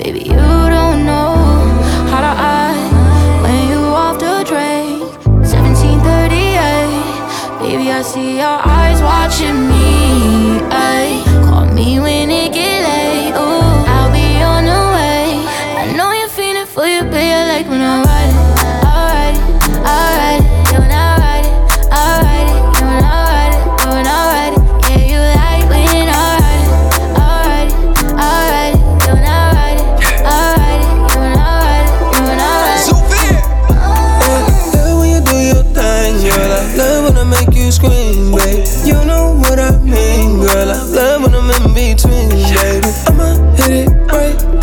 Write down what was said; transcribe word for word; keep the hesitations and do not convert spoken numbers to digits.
Baby, you don't know how to act when you off the drink. Seventeen thirty-eight. Baby, I see your eyes watching me. Ay, call me when it gets